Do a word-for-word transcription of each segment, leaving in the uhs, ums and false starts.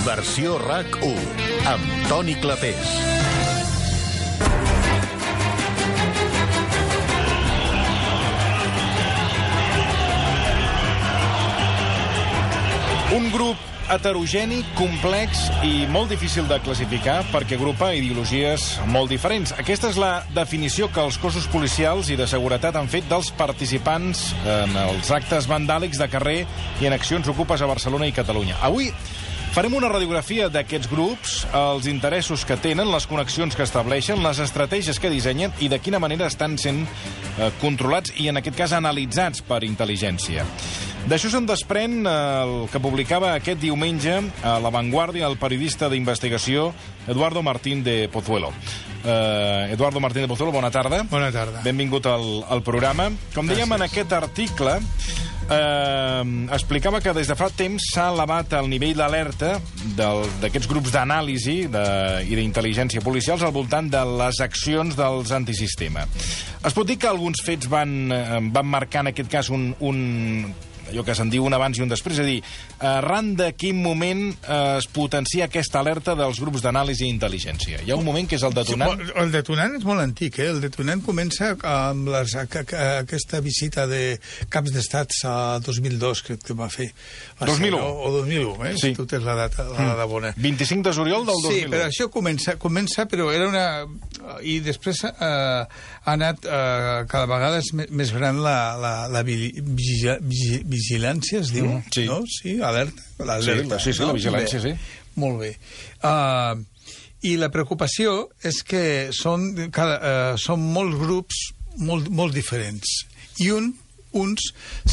Versió RAC u, amb Toni Clapés. Un grup heterogeni, complex i molt difícil de classificar perquè agrupa ideologies molt diferents. Aquesta és la definició que els cossos policials i de seguretat han fet dels participants en els actes vandàlics de carrer i en accions ocupes a Barcelona i Catalunya. Avui farem una radiografia d'aquests grups, els interessos que tenen, les connexions que estableixen, les estratègies que dissenyen i de quina manera estan sent eh, controlats i, en aquest cas, analitzats per intel·ligència. D'això se'n desprèn el que publicava aquest diumenge a La Vanguardia el periodista d'investigació Eduardo Martín de Pozuelo. Uh, Eduardo Martín de Pozuelo, bona tarda. Bona tarda. Benvingut al, al programa. Com dèiem, Gràcies. En aquest article eh, explicava que des de fa temps s'ha elevat el nivell d'alerta d'aquests grups d'anàlisi de, i d'intel·ligència policials al voltant de les accions dels antisistema. Es pot dir que alguns fets van, van marcar en aquest cas un... un allò que se'n diu un abans i un després, és a dir, arran de quin moment eh, es potencia aquesta alerta dels grups d'anàlisi i intel·ligència? Hi ha un moment que és el detonant? Sí, el detonant és molt antic, eh? El detonant comença amb les, a, a, a, aquesta visita de caps d'estats a dos mil dos, crec que va fer. Va dos mil u. Ser, o, o dos mil u, eh? Sí. Si tu tens la data, la data bona. vint-i-cinc de juliol del dos mil u. Sí, però això comença, comença però era una... I després eh, ha anat eh, cada vegada és més gran la, la, la vigilància, vigilància es diu, mm, sí. No? Sí, alerta. alerta sí, sí, sí, no? La vigilància, bé. Sí. Molt bé. Uh, I la preocupació és que són, cada, uh, són molts grups molt, molt diferents. I un, uns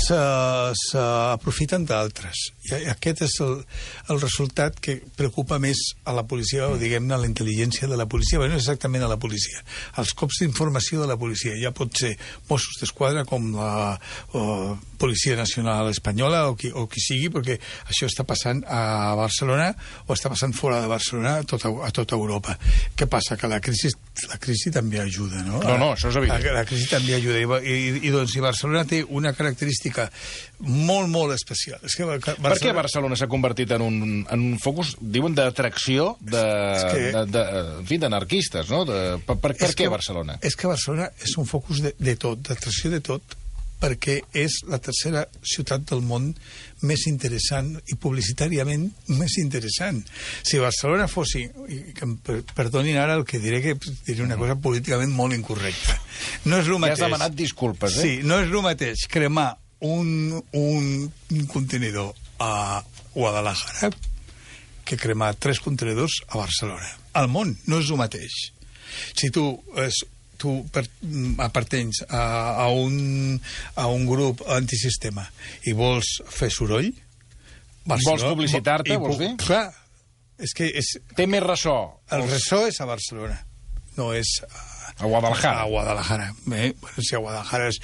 s'aprofiten d'altres. I aquest és el, el resultat que preocupa més a la policia, o diguem-ne a la intel·ligència de la policia, però no exactament a la policia, als cops d'informació de la policia. Ja pot ser Mossos d'Esquadra com la o, Policia Nacional Espanyola o qui, o qui sigui, perquè això està passant a Barcelona o està passant fora de Barcelona a tota, a tota Europa. Què passa? Que la crisi, la crisi també ajuda, no? No, no, això és evident. La, la crisi també ajuda. I, i, i doncs, si Barcelona té una característica molt, molt especial. És que Barcelona... Per què Barcelona s'ha convertit en un, en un focus, diuen, d'atracció de, que... de, de, en fi, d'anarquistes, no? De, per per, per què que, Barcelona? És que Barcelona és un focus de, de tot, d'atracció de tot, perquè és la tercera ciutat del món més interessant i publicitàriament més interessant. Si Barcelona fos... I que em perdonin ara el que diré, que diré una cosa políticament molt incorrecta. No és el mateix... Ja has demanat disculpes, eh? Sí, no és el mateix cremar un, un, un contenidor a Guadalajara que cremar tres contenidors a Barcelona. Al món no és el mateix. Si tu... És, tu per, apartens a, a, un, a un grup antisistema i vols fer soroll... Barcelona, vols publicitar-te, vols dir? Clar, és que... És, té més ressò. El els... ressò és a Barcelona, no és... A, a Guadalajara. A Guadalajara. Bé, bueno, si a Guadalajara és,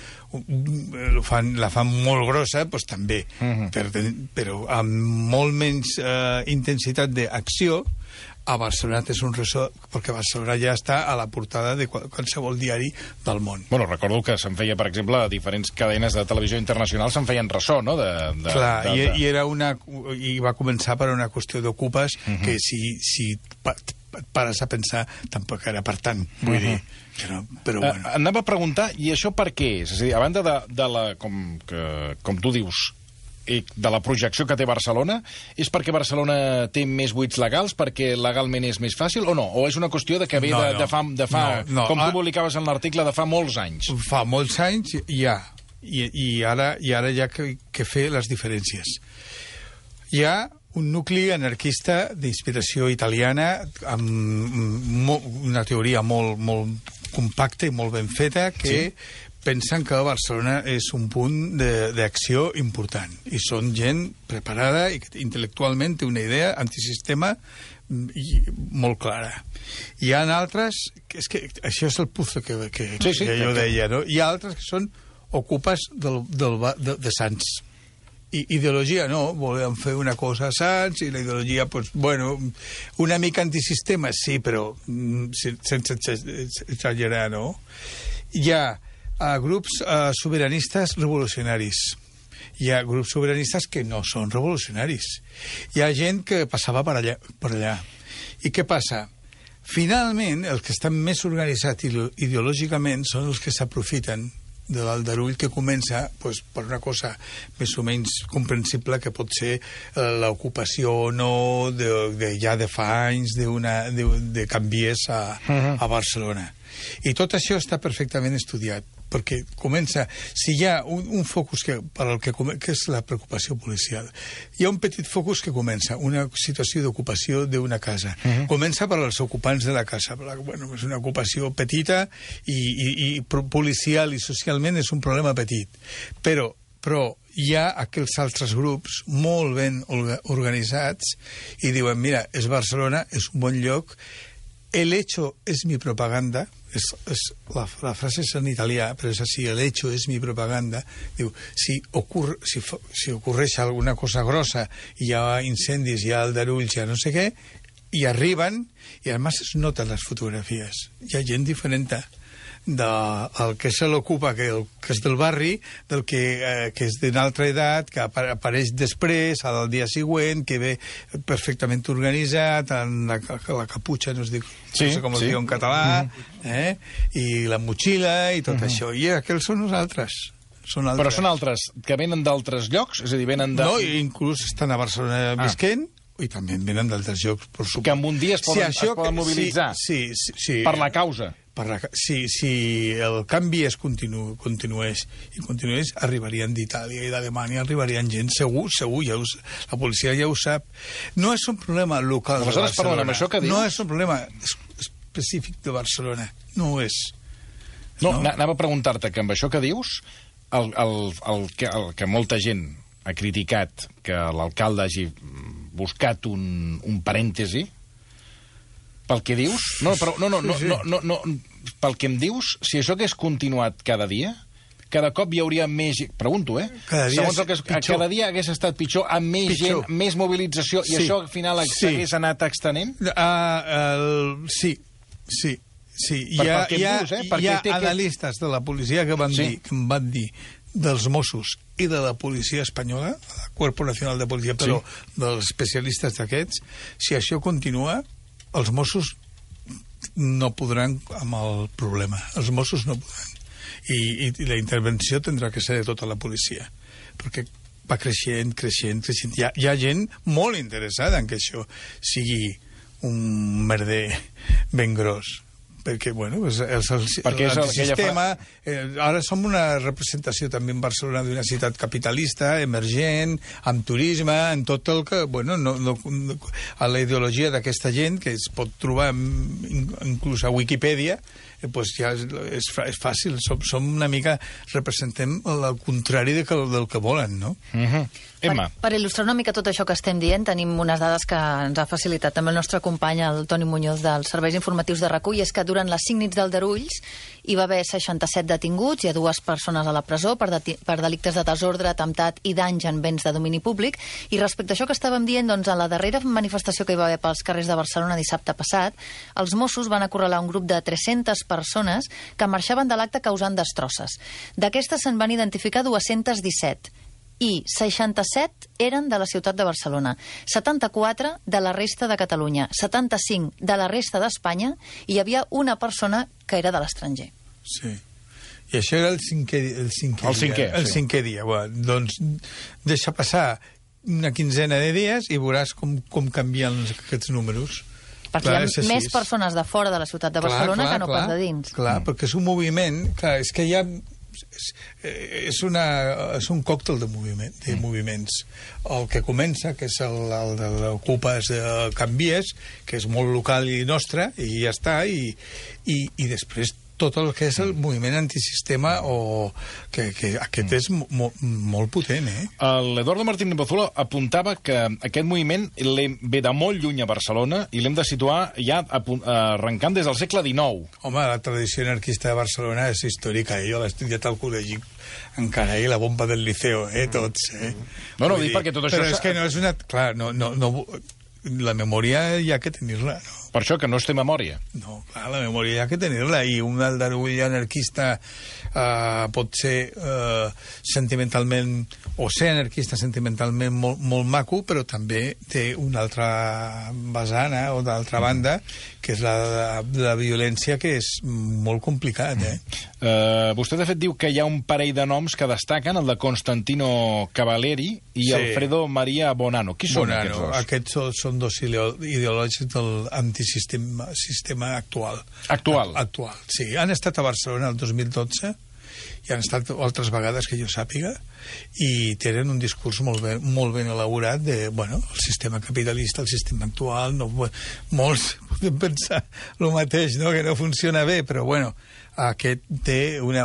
fan, la fan molt grossa, doncs també. Uh-huh. per, però amb molt menys eh, intensitat d'acció, a Barcelona és un ressò, perquè Barcelona ja està a la portada de qualsevol diari del món. Bueno, recordo que se'n feia, per exemple, a diferents cadenes de televisió internacional se'n feien ressò, no? De, de, Clar, de, de... I, i, era una, i va començar per una qüestió d'ocupes uh-huh. que si, si pares a pensar tampoc era per tant, vull uh-huh. dir... Però, però bueno. Uh, anava a preguntar, i això per què és? És a dir, a banda de, de la... Com, que, com tu dius... de la projecció que té Barcelona, és perquè Barcelona té més buits legals, perquè legalment és més fàcil, o no? O és una qüestió de que ve no, de, no. de fa, de fa no, no. com tu publicaves en l'article, de fa molts anys? Fa molts anys, ja. I, i, ara, i ara hi ha que, que fer les diferències. Hi ha un nucli anarquista d'inspiració italiana, amb una teoria molt, molt compacta i molt ben feta, que... Sí. Pensen que Barcelona és un punt d'acció important i són gent preparada i que intel·lectualment té una idea antisistema molt clara. Hi ha altres, que és que això és el puzzle que, que, sí, sí, que jo que... deia, no? Hi ha altres que són ocupes del, del, de, de Sants. I ideologia no, volem fer una cosa a Sants i la ideologia, pues, bueno, una mica antisistema, sí, però sense exagerar, no? Hi ha a grups uh, sobiranistes revolucionaris. Hi ha grups sobiranistes que no són revolucionaris. Hi ha gent que passava per allà. Per allà. I què passa? Finalment, els que estan més organitzats ideològicament són els que s'aprofiten de l'aldarull que comença pues, per una cosa més o menys comprensible que pot ser eh, l'ocupació o no de, de, ja de fa anys d'una de, de canviers a, uh-huh. a Barcelona. I tot això està perfectament estudiat, perquè comença, si hi ha un, un focus que, per al que, que és la preocupació policial, hi ha un petit focus que comença, una situació d'ocupació d'una casa. Uh-huh. Comença per als ocupants de la casa. Bueno, és una ocupació petita i, i, i policial i socialment és un problema petit. Però, però hi ha aquells altres grups molt ben organitzats i diuen, mira, és Barcelona, és un bon lloc, el hecho es mi propaganda, és, és, la, la frase és en italià, però és així, el hecho es mi propaganda. Diu, si, ocurre, si, si ocorreix alguna cosa grossa, hi ha incendis, hi ha aldarulls, hi ha no sé què, i arriben, i a més es noten les fotografies. Hi ha gent diferent del que se l'ocupa, que, que és del barri, del que, eh, que és d'una altra edat, que apareix després, al dia següent, que ve perfectament organitzat, amb la, la caputxa, no, es diu, sí, no sé com sí. es diu en català, mm-hmm. eh? I la motxilla i tot mm-hmm. això. I aquells són nosaltres. Són altres. Però són altres que venen d'altres llocs? És a dir, venen de... No, inclús estan a Barcelona ah. visquent, i també venen d'altres llocs, per supost. Que en un dia es poden, si es poden que, mobilitzar sí, sí, sí, per la causa. Per la, si, si el canvi es continu, continués i continués, arribarien d'Itàlia i d'Alemanya, arribarien gent, segur, segur, ja ho, la policia ja ho sap. No és un problema local de Barcelona. Perdona, això que dius... No és un problema específic de Barcelona. No ho és. No, no? Anava a preguntar-te que amb això que dius, el, el, el, que, el que molta gent ha criticat que l'alcalde hagi buscat un, un parèntesi, pel que dius... No, però, no, no, no, no, no, no, pel que em dius, si això hagués continuat cada dia, cada cop hi hauria més... Pregunto, eh? Cada dia, Segons el que es, cada dia hagués estat pitjor, amb més pitjor. gent, més mobilització, sí. i això al final s'hagués sí. anat extenent? Uh, uh, sí, sí. Sí, hi ha, hi ha, dius, eh? hi ha analistes de la policia que van, sí. dir, que em van dir dels Mossos i de la policia espanyola, el Cuerpo Nacional de Policia, però sí. dels especialistes d'aquests, si això continua, els Mossos no podran amb el problema. Els Mossos no podran. I, i, i la intervenció tindrà que ser de tota la policia, perquè va creixent, creixent, creixent. Hi ha, hi ha gent molt interessada en que això sigui un merder ben gros. Perquè, bueno, és, és el, perquè és el sistema... Eh, ara som una representació també en Barcelona d'una ciutat capitalista, emergent, amb turisme, en tot el que... Bueno, no, no, a la ideologia d'aquesta gent, que es pot trobar inclús a Wikipedia, eh, pues ja és, és, és fàcil. Som, som una mica... representem el contrari de que, del que volen, no? Mm-hmm. Emma. Per, per il·lustrar una mica tot això que estem dient, tenim unes dades que ens ha facilitat també el nostre company, el Toni Muñoz, dels Serveis Informatius de RAC u, i és que durant les cinc nits d'aldarulls hi va haver seixanta-set detinguts, hi ha dues persones a la presó per, de, per delictes de desordre, atemptat i danys en béns de domini públic. I respecte a això que estàvem dient, doncs, a la darrera manifestació que hi va haver pels carrers de Barcelona dissabte passat, els Mossos van acorralar un grup de tres-centes persones que marxaven de l'acte causant destrosses. D'aquestes se'n van identificar dues-centes disset, i seixanta-set eren de la ciutat de Barcelona, setanta-quatre de la resta de Catalunya, setanta-cinc de la resta d'Espanya, i hi havia una persona que era de l'estranger. Sí. I això era el cinquè, el cinquè el cinquè, dia. El sí. cinquè dia. Bueno, doncs deixa passar una quinzena de dies i veuràs com, com canvien aquests números. Perquè clar, hi ha més persones de fora de la ciutat de Barcelona clar, clar, que no clar, pas de dins. Clar, mm. perquè és un moviment... Clar, és que hi ha... És, és, una, és un còctel de, moviment, de mm. moviments. El que comença, que és el, el de l'Ocupes de Canvies, que és molt local i nostre, i ja està, i, i, i després tot el que és el moviment antisistema, o que, que aquest és mo, molt potent, eh? L'Eduardo Martín Bozulo apuntava que aquest moviment ve de molt lluny a Barcelona i l'hem de situar ja arrencant des del segle dinou. Home, la tradició anarquista de Barcelona és històrica, eh? Jo l'he estudiat al col·legi encara, eh? La bomba del Liceo, eh? Tots, eh? No, no, dic perquè tot això... Però és que no és una... Clar, no... no, no la memòria hi ha que tenir-la, no? Per això que no es té memòria. No, clar, la memòria hi ha que tenir-la, i un aldarull anarquista eh, pot ser eh, sentimentalment, o ser anarquista sentimentalment molt, molt maco, però també té una altra vessana o d'altra banda, que és la de la violència, que és molt complicat, eh? Uh, vostè, de fet, diu que hi ha un parell de noms que destaquen, el de Constantino Cavalieri i Sí. Alfredo Maria Bonanno. Qui són Bonanno, aquests dos? aquests són, són dos ideològics del antisistema sistema actual. Actual? A, actual, sí. Han estat a Barcelona el dos mil dotze, i han estat altres vegades que jo sàpiga, i tenen un discurs molt ben, molt ben elaborat de, bueno, el sistema capitalista, el sistema actual, no, molts podem pensar el mateix, no?, que no funciona bé, però bueno, aquest té una...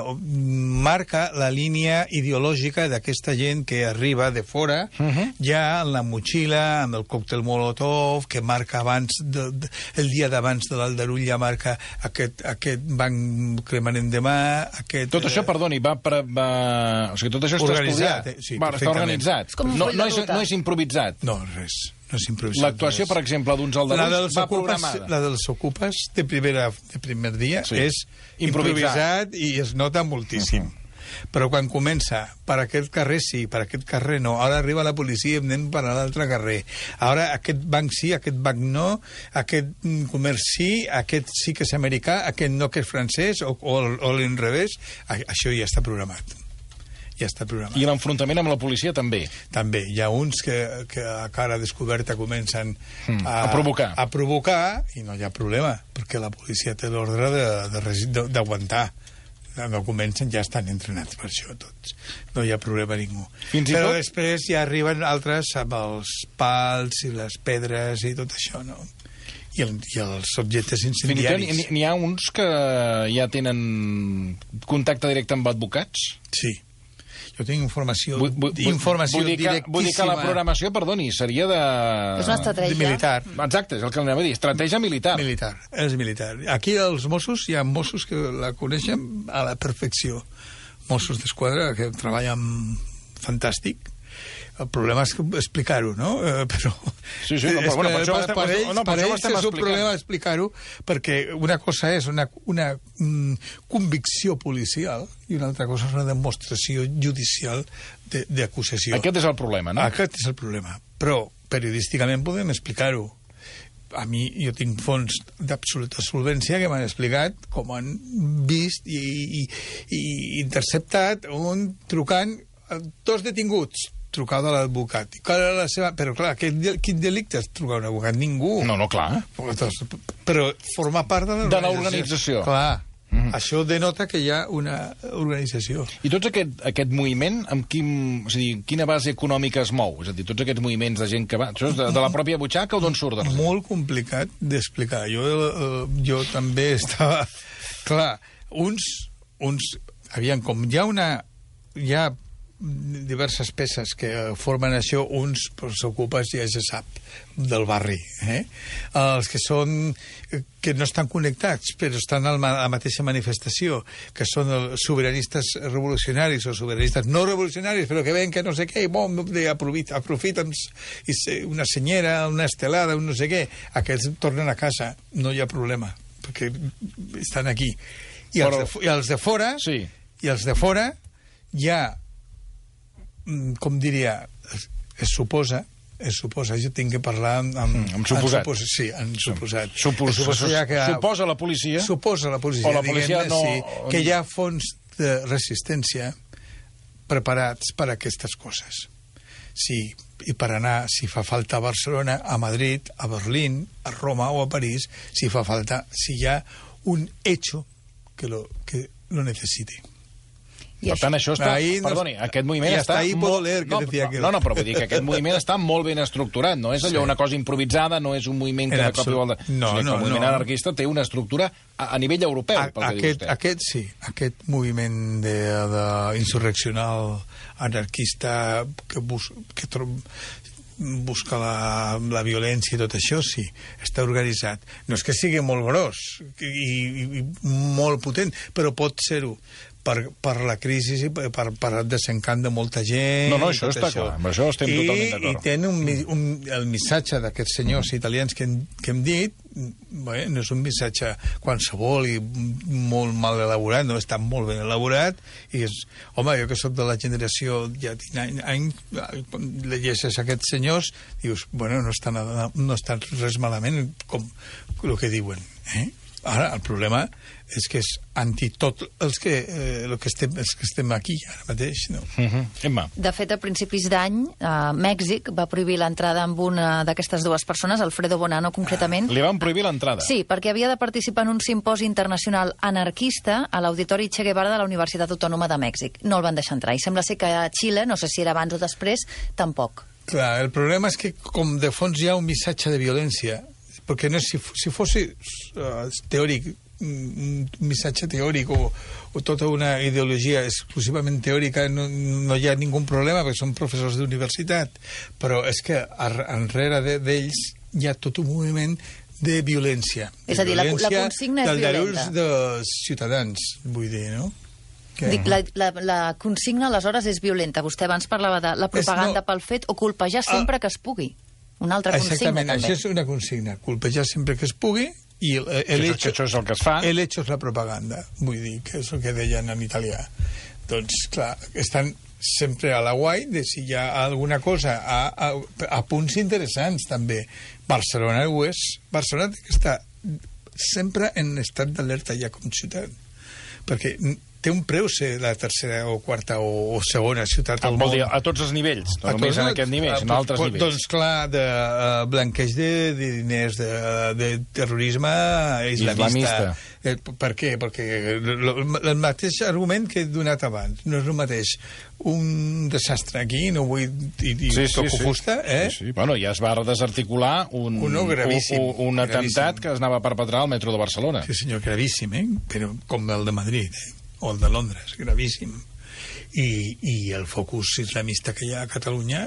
marca la línia ideològica d'aquesta gent que arriba de fora, uh-huh. ja en la motxilla, amb el còctel Molotov, que marca abans, de, de, el dia d'abans de l'Aldarull ja marca aquest, aquest banc cremarem demà, aquest... Tot això, perdoni, va... Per, va... O sigui, tot això està Organitzat, estudiat. eh? Sí, va, està organitzat. Com un No, full no, de és, ruta. no és improvisat. No, res. No és improvisat. L'actuació, per exemple, d'uns La aldarulls dels va ocupes, programada. la dels ocupes de, primera, de primer dia Sí. és improvisat. improvisat i es nota moltíssim. Però quan comença per aquest carrer sí, per aquest carrer no, ara arriba la policia i anem per l'altre carrer, ara aquest banc sí, aquest banc no, aquest comerç sí, aquest sí que és americà, aquest no que és francès, o, o, o l'inrevés, això ja està programat. Ja està programat. I l'enfrontament amb la policia també. També, hi ha uns que, que a cara descoberta comencen Mm, a, a provocar. a provocar, i no hi ha problema, perquè la policia té l'ordre de- de resi- de- d'aguantar. No comencen, ja estan entrenats per això tots. No hi ha problema a ningú. Fins i Però tot- després ja arriben altres amb els pals i les pedres i tot això, no? I, el, i els objectes Fins i tot incendiaris. n'hi n'hi ha uns que ja tenen contacte directe amb advocats. Sí. Jo tinc informació, Vull, vull, informació vull, dir que, directíssima. vull dir que la programació, perdoni, seria de... És una estratègia. de militar. Exacte, és el que anava a dir, estratègia militar. Militar, és militar. Aquí els Mossos, hi ha Mossos que la coneixen a la perfecció. Mossos d'Esquadra que treballen fantàstic. El problema és explicar-ho, no? Eh, però... Sí, sí, no, però, és bueno, que per això ho estem- per ells, no, per per això ho ells estem és un explicant. problema explicar-ho, perquè una cosa és una, una mm, convicció policial i una altra cosa és una demostració judicial de- d'acusació. Aquest és el problema, no? Aquest és el problema. Però periodísticament podem explicar-ho. A mi, jo tinc fons d'absoluta solvència que m'han explicat com han vist i, i, i interceptat un trucant dos detinguts, trucada a l'advocat. I qual era la seva... Però, clar, quin, quin delicte és trucar a un advocat? Ningú. No, no, clar. Però forma part de De l'organització. l'organització. Clar. Mhm. Això denota que hi ha una organització. I tots aquest, aquest moviment, amb quin, o sigui, quina base econòmica es mou? És a dir, tots aquests moviments de gent que va... Això és de, de la pròpia butxaca o d'on surt? De Molt complicat d'explicar. Jo, eh, jo també estava... Clar, uns... uns aviam, com hi ha una... Hi ha diverses peces que formen això, uns s'ocupes, ja se sap, del barri. Eh? Els que són que no estan connectats, però estan a la mateixa manifestació, que són els sobiranistes revolucionaris o sobiranistes no revolucionaris, però que ven que no sé què, i bom, aprofiten, aprofiten i una senyera, una estelada, un no sé què. Aquests tornen a casa, no hi ha problema, perquè estan aquí. I els, Però... de, i els de fora, Sí. i els de fora ja, com diria, es, es suposa, es suposa, jo tinc que parlar amb... amb, Mm, amb suposat. Amb supos, sí, amb suposat. Supos, Es suposa ja que, suposa la policia. Suposa la policia, O la policia diguem-ne, no- sí, que hi ha fons de resistència preparats per a aquestes coses. Sí, i per anar, si fa falta a Barcelona, a Madrid, a Berlín, a Roma o a París, si fa falta, si hi ha un hecho que lo, que lo necesite. I Per això, tant, això està... Ahí no- Perdoni, aquest moviment y està... hasta ahí puedo leer, que no, decía aquel. no, no, però vull dir que aquest moviment està molt ben estructurat. No és allò Sí. una cosa improvisada, no és un moviment que En de cop i volta... absolut. No, o sigui, que no, el moviment no. anarquista té una estructura a, a nivell europeu, A, pel que diu aquest, vostè. aquest sí, aquest moviment de, de insurreccional anarquista que, bus, que tro, busca la, la violència i tot això, sí, està organitzat. No és que sigui molt gros i, i, i molt potent, però pot ser-ho. per, per la crisi i per, per el desencant de molta gent. No, no, això està això. clar, amb això estem I, totalment d'acord. I tenen un, un, el missatge d'aquests senyors italians que hem, que hem dit, bé, no és un missatge qualsevol i molt mal elaborat, no està molt ben elaborat, i és, home, jo que sóc de la generació ja tinc anys, quan llegeixes aquests senyors, dius, bueno, no està, nada, no està res malament com el que diuen, eh? Ara, el problema és que és anti tot els que, eh, el que, estem, els que estem aquí ara mateix, no? Uh -huh. Emma. De fet, a principis d'any, eh, Mèxic va prohibir l'entrada amb una d'aquestes dues persones, Alfredo Bonanno, concretament. Li van prohibir l'entrada? Sí, perquè havia de participar en un simposi internacional anarquista a l'Auditori Che Guevara de la Universitat Autònoma de Mèxic. No el van deixar entrar. I sembla ser que a Xile, no sé si era abans o després, tampoc. Clar, el problema és que com de fons hi ha un missatge de violència, perquè no, si, si fos uh, teòric, un missatge teòric o, o tota una ideologia exclusivament teòrica, no, no hi ha ningú problema perquè són professors d'universitat, però és que enrere d'ells hi ha tot un moviment de violència. És a dir, la, la consigna és violenta. Del dels ciutadans, vull dir, no? Que... Dic, la, la, la consigna, aleshores, és violenta. Vostè abans parlava de la propaganda no... pel fet o colpejar sempre ah. que es pugui. Una altra consigna, exactament, també. Això és una consigna. Colpejar sempre que es pugui i el, el hecho, això és el que es fa. El hecho és la propaganda, vull dir, que és el que deien en italià. Doncs, clar, estan sempre a la guai de si hi ha alguna cosa a, a, a punts interessants, també. Barcelona ho és. Barcelona està sempre en estat d'alerta ja com ciutat, perquè té un preu ser la tercera o quarta o, o segona ciutat del món. Dir, a tots els nivells, no només en aquest nivell, sinó altres nivells. Doncs clar, de uh, blanqueig de, de diners, de, de terrorisme islamista. islamista. Eh, per què? Perquè el mateix argument que he donat abans, no és el mateix un desastre aquí, no vull dir sí, sí, sí. fusta, eh? Sí, sí. Bueno, ja es va desarticular un, Uno gravíssim, un, un atemptat gravíssim. que es anava a perpetrar al metro de Barcelona. Sí, senyor, gravíssim, eh? Però com el de Madrid, eh? O el de Londres, gravíssim. I, i el focus islamista que hi ha a Catalunya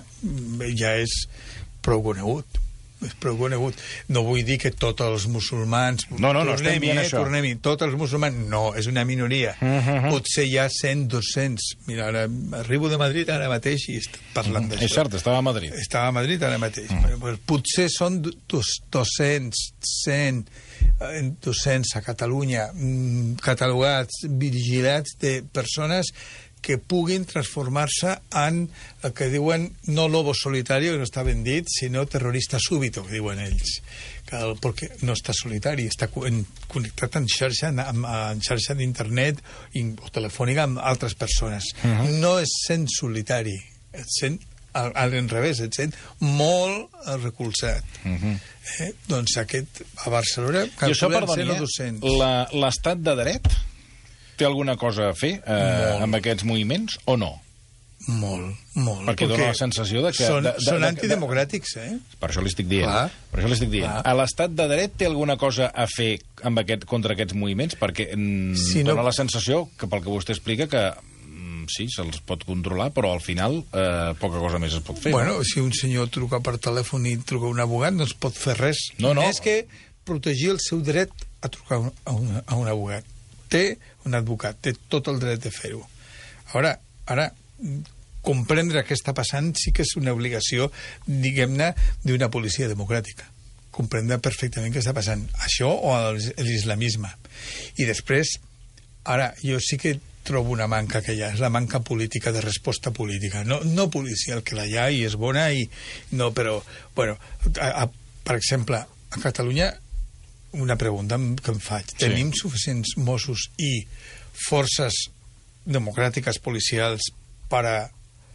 ja és prou conegut. És prou conegut. No vull dir que tots els musulmans... No, no, no estem dient eh, això. Tornem-hi, tots els musulmans... No, és una minoria. Uh -huh. Potser hi ha cent, dos-cents. Mira, ara arribo de Madrid ara mateix i estic parlant uh -huh. d'això. És cert, estava a Madrid. Estava a Madrid ara mateix. Uh -huh. Pues, potser són dos, dos-cents, cent... dos-cents a Catalunya catalogats, vigilats de persones que puguin transformar-se en el que diuen no lobo solitario, que no està ben dit, sinó terrorista súbito, que diuen ells. Que el, perquè no està solitari, està en, connectat en xarxa, en, en xarxa d'internet o telefònica amb altres persones. Uh -huh. No és sent solitari, és sent al, al revés, et sent molt recolzat. Uh -huh. eh? Doncs aquest, a Barcelona, calculen cent o dos-cents. L'estat de dret té alguna cosa a fer eh, amb aquests moviments o no? Molt, molt. Perquè, perquè dona la sensació de que... Són, de, de, són de, antidemocràtics, eh? Per això li estic dient. Clar. Per això li estic dient. Clar. A l'estat de dret té alguna cosa a fer amb aquest, contra aquests moviments? Perquè mm, si dona no... la sensació, que pel que vostè explica, que mm, sí, se'ls pot controlar, però al final eh, poca cosa més es pot fer. Bueno, no? Si un senyor truca per telèfon i truca un abogat, no es pot fer res. No, no. És que protegir el seu dret a trucar a un, a un abogat. Té un advocat, té tot el dret de fer-ho. Ara, ara, comprendre què està passant sí que és una obligació, diguem-ne, d'una policia democràtica. Comprendre perfectament què està passant. Això o l'islamisme. I després, ara, jo sí que trobo una manca que hi ha, és la manca política, de resposta política. No, no policial, que la hi ha i és bona, i no, però, bueno, a, a, per exemple, a Catalunya, una pregunta que em faig. Sí. Tenim suficients Mossos i forces democràtiques policials per a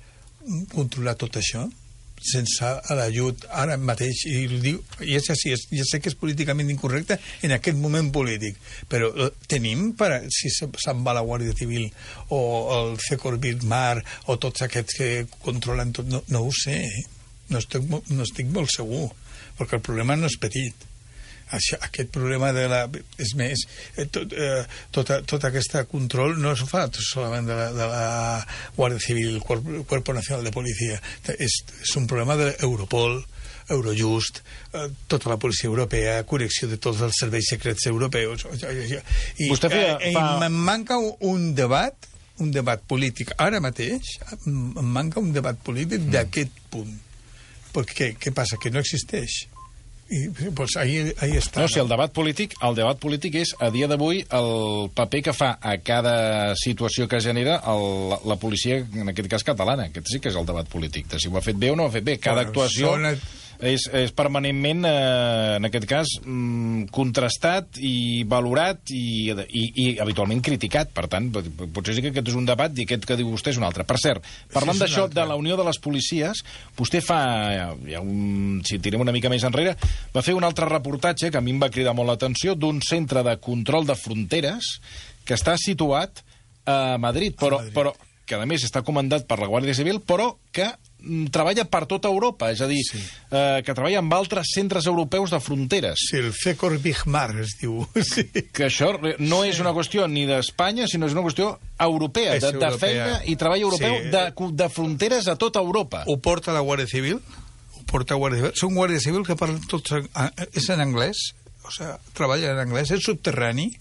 controlar tot això? Sense l'ajut ara mateix, i ho diu, i és així, ja sé que és políticament incorrecte en aquest moment polític, però eh, tenim per a, si se'n va la Guàrdia Civil o el Cecor Mar o tots aquests que controlen tot, no, no ho sé, eh? no, estic, no estic molt segur, perquè el problema no és petit. Això, aquest problema de la... És més, eh, tot, eh, tot, tot aquest control no es fa solament de la, de la Guàrdia Civil, el Cuerpo Nacional de Policia. És, és un problema d'Europol, Eurojust, eh, tota la policia europea, connexió de tots els serveis secrets europeus. I, Vostè feia, eh, fa... em manca un debat, un debat polític. Ara mateix em manca un debat polític mm. d'aquest punt. Perquè què passa? Que no existeix. I pues, ahí, ahí està. No, si el debat polític, el debat polític és, a dia d'avui, el paper que fa a cada situació que genera el, la policia, en aquest cas catalana. Aquest sí que és el debat polític, de si ho ha fet bé o no ho ha fet bé. Cada bueno, actuació Sona... és, és permanentment, eh, en aquest cas, mm, contrastat i valorat i, i, i habitualment criticat. Per tant, potser sí que aquest és un debat i aquest que diu vostè és un altre. Per cert, parlant d'això, de la Unió de les Policies, vostè fa, ja un, si tirem una mica més enrere, va fer un altre reportatge que a mi em va cridar molt l'atenció d'un centre de control de fronteres que està situat a Madrid, però, a Madrid. però que a més està comandat per la Guàrdia Civil, però que treballa per tota Europa, és a dir, sí. eh, que treballa amb altres centres europeus de fronteres. Sí, el Cecor Bigmar es diu. Sí. Que això no és una qüestió ni d'Espanya, sinó és una qüestió europea, de, de feina i treball europeu sí. de, de fronteres a tota Europa. Ho porta la Guàrdia Civil, ho porta Guàrdia Civil. Són Guàrdia Civil que parlen tots... En, és en anglès, o sigui, treballa en anglès, és subterrani,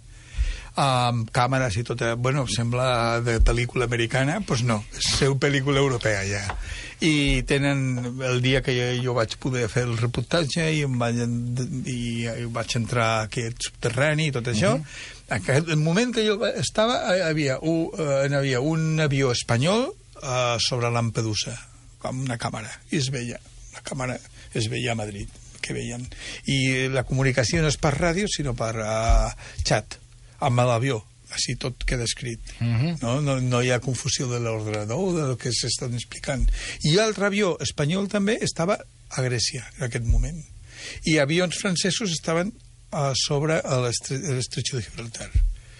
amb càmeres i tot, bueno, sembla de pel·lícula americana, doncs pues no, és seu pel·lícula europea ja. I tenen, el dia que jo, jo vaig poder fer el reportatge i em vaig, i, i vaig entrar a aquest subterrani i tot això, uh -huh. en el moment que jo estava, hi havia un, hi havia un avió espanyol uh, sobre Lampedusa, amb una càmera, i es veia, la càmera es veia a Madrid, que veien. I la comunicació no és per ràdio, sinó per uh, xat, amb l'avió, així tot queda escrit. Uh-huh. no? No, no hi ha confusió de l'ordinador del que s'estan explicant. I l'altre avió espanyol també estava a Grècia en aquest moment. I avions francesos estaven a sobre l'estretxo de Gibraltar.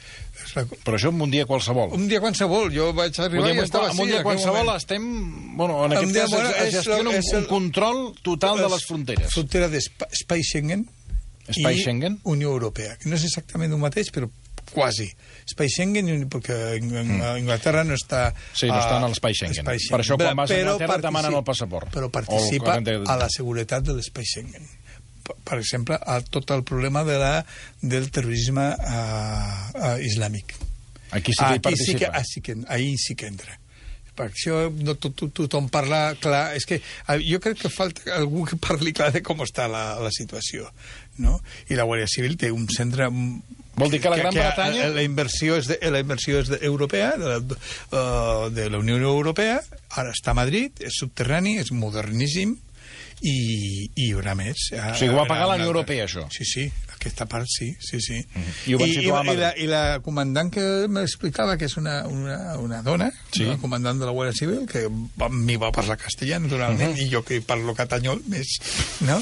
Però això en un dia qualsevol. Un dia qualsevol. Jo vaig arribar i estava així. En un dia qualsevol estem... Bueno, en aquest cas bueno, es gestiona un, un control total de les fronteres. Frontera d'Espai Schengen Espai Schengen? Unió Europea. Que no és exactament el mateix, però quasi. Espai Schengen, perquè Anglaterra no està... Sí, no està en l'espai Schengen. Schengen. Per això quan vas a Anglaterra et demanen el passaport. Però participa a la seguretat de l'espai Schengen. Per exemple, a tot el problema de la, del terrorisme uh, uh, islàmic. Aquí sí que hi participa. Sí que, ah, sí que, ahí sí que entra. Per això no, to, to, tothom parla clar. És que jo crec que falta algú que parli clar de com està la, la situació. No? I la Guàrdia Civil té un centre... Vol dir que la Gran que, que Bretanya... La inversió és, de, la inversió és de, europea, de la, uh, de la Unió Europea, ara està a Madrid, és subterrani, és moderníssim, i, i hi haurà més. O sigui, ho va pagar la Unió Europea, això? Sí, sí, aquesta part sí, sí, sí. Mm-hmm. I ho van situar a Madrid. I la, i la comandant que m'explicava, que és una, una, una dona, sí. La comandant de la Guàrdia Civil, que a mi va parlar castellà, naturalment, uh-huh. i jo que parlo catanyol més, no?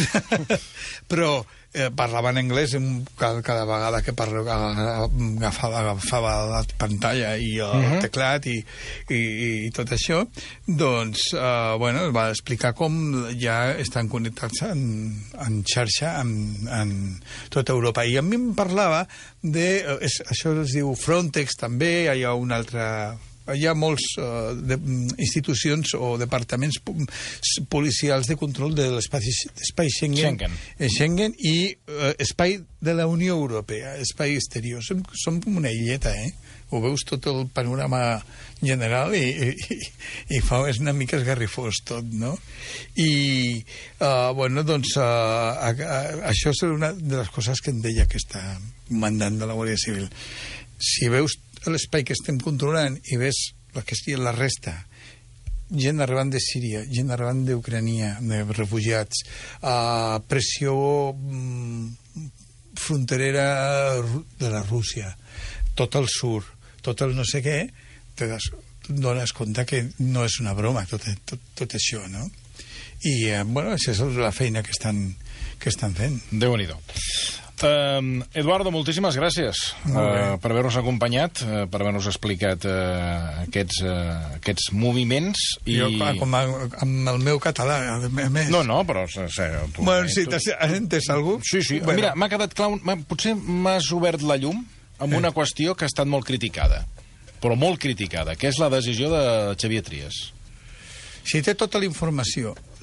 Però eh, parlava en anglès cada, cada vegada que parlo, agafava, agafava la pantalla i el uh-huh. teclat i, i, i tot això, doncs, eh, bueno, va explicar com ja estan connectats en, en xarxa en, en tota Europa. I a mi em parlava de... És, això es diu Frontex, també, hi ha una altra... Hi ha molts uh, de, institucions o departaments policials de control de l'espai Schengen, Schengen. Schengen i uh, espai de la Unió Europea, espai exterior. Som, som com una illeta, eh? Ho veus tot el panorama general i, i, i fa és una mica esgarrifós tot, no? I, uh, bueno, doncs, uh, a, a, això és una de les coses que em deia aquesta comandant de la Guàrdia Civil. Si veus l'espai que estem controlant i ves la que estigui la resta, gent arribant de Síria, gent arribant d'Ucrania, de refugiats, uh, pressió mm, fronterera de la Rússia, tot el sud, tot el no sé què, te das, dones compte que no és una broma tot, tot, tot això, no? I, uh, bueno, això és la feina que estan, que estan fent. Déu-n'hi-do. Uh, Eduardo, moltíssimes gràcies uh, per haver-nos acompanyat, uh, per haver-nos explicat uh, aquests, uh, aquests moviments. I... Jo, com a, amb el meu català, a més. No, no, però... O sigui, tu, bueno, sí, tu... has entès algú? Sí, sí. Bueno. Mira, m'ha quedat clar... Un... Potser m'has obert la llum amb eh. una qüestió que ha estat molt criticada, però molt criticada, que és la decisió de Xavier Trias. Si té tota la informació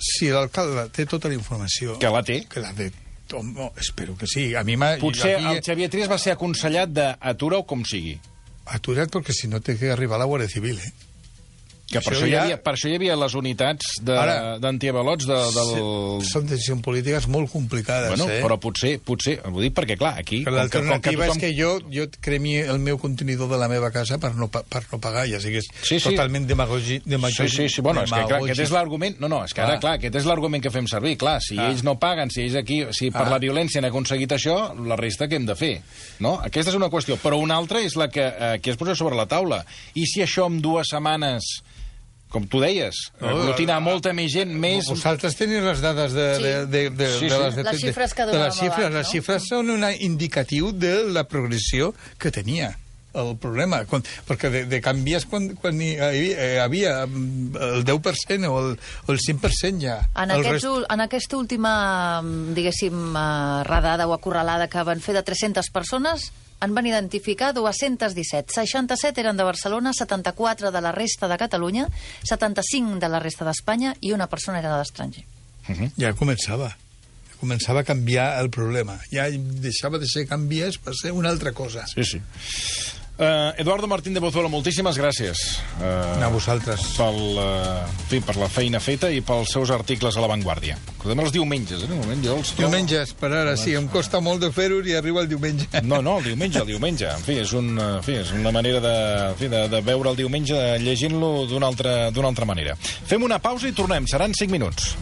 si l'alcalde té tota la informació... Que la té. Que la té. Oh, espero que sí. A mi m'ha... Potser aquí... el Xavier Trias va ser aconsellat d'aturar-ho com sigui. Aturat perquè si no té que arribar a la Guàrdia Civil, eh? Que per això, això, hi havia, per això hi havia les unitats d'antiavalots de, del... Són decisions polítiques molt complicades, bueno, eh? Però potser, potser, ho dic perquè, clar, aquí... L'alternativa tothom... és que jo, jo cremi el meu contenidor de la meva casa per no, per no pagar, ja sigui, és sí, sí. totalment demagogi, demagogi, sí, sí, sí, bueno, és que, clar, aquest és l'argument... No, no, és que ara, clar, aquest és l'argument que fem servir. Clar, si ah. ells no paguen, si ells aquí, si per ah. la violència han aconseguit això, la resta què hem de fer? No? Aquesta és una qüestió. Però una altra és la que, eh, que es posa sobre la taula. I si això en dues setmanes... Com tu deies, aglutinar molta més gent, més... Vosaltres teniu les dades de, sí. de, de, de, sí, sí. de, les, de, les xifres que de, de les donàvem xifres. abans, Les xifres són un indicatiu de la progressió que tenia el problema. Quan, perquè de, de canvies quan, quan hi havia, havia el deu per cent o el, o el cinc per cent ja. En, aquests, rest... en aquesta última, diguéssim, radada o acorralada que van fer de tres-centes persones... en van identificar dos-cents disset. seixanta-set eren de Barcelona, setanta-quatre de la resta de Catalunya, setanta-cinc de la resta d'Espanya i una persona era de l'estranger. Uh -huh. Ja començava. Començava a canviar el problema. Ja deixava de ser canvies per ser una altra cosa. Sí, sí. Uh, Eduardo Martín de Pozuelo, moltíssimes gràcies. Uh, a vosaltres. Pel, uh, en fi, per la feina feta i pels seus articles a La Vanguardia. Recordem els diumenges, eh? Un moment, jo els trobo... Diumenges, per ara, sí, em costa molt de fer-ho i arriba el diumenge. No, no, el diumenge, el diumenge. En fi, és, un, en fi, és una manera de, en fi, de, de veure el diumenge llegint-lo d'una altra, d'una altra manera. Fem una pausa i tornem, seran cinc minuts.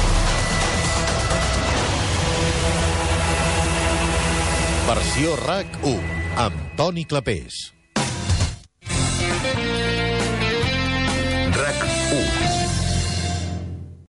Versió RAC u, amb Toni Clapés. RAC u.